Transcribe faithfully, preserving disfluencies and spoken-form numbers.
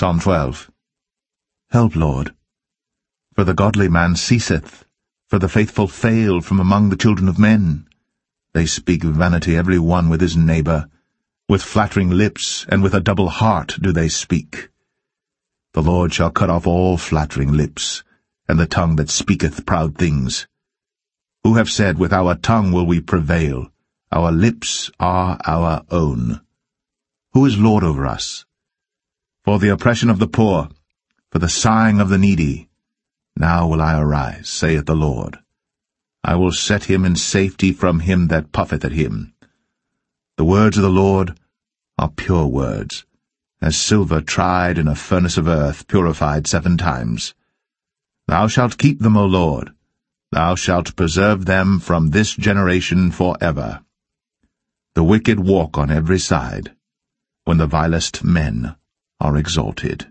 Psalm twelve. Help, Lord. For the godly man ceaseth, for the faithful fail from among the children of men. They speak vanity every one with his neighbour. With flattering lips and with a double heart do they speak. The Lord shall cut off all flattering lips, and the tongue that speaketh proud things. Who have said, With our tongue will we prevail, our lips are our own. Who is Lord over us? For the oppression of the poor, for the sighing of the needy, now will I arise, saith the Lord. I will set him in safety from him that puffeth at him. The words of the Lord are pure words, as silver tried in a furnace of earth, purified seven times. Thou shalt keep them, O Lord. Thou shalt preserve them from this generation for ever. The wicked walk on every side, when the vilest men are exalted.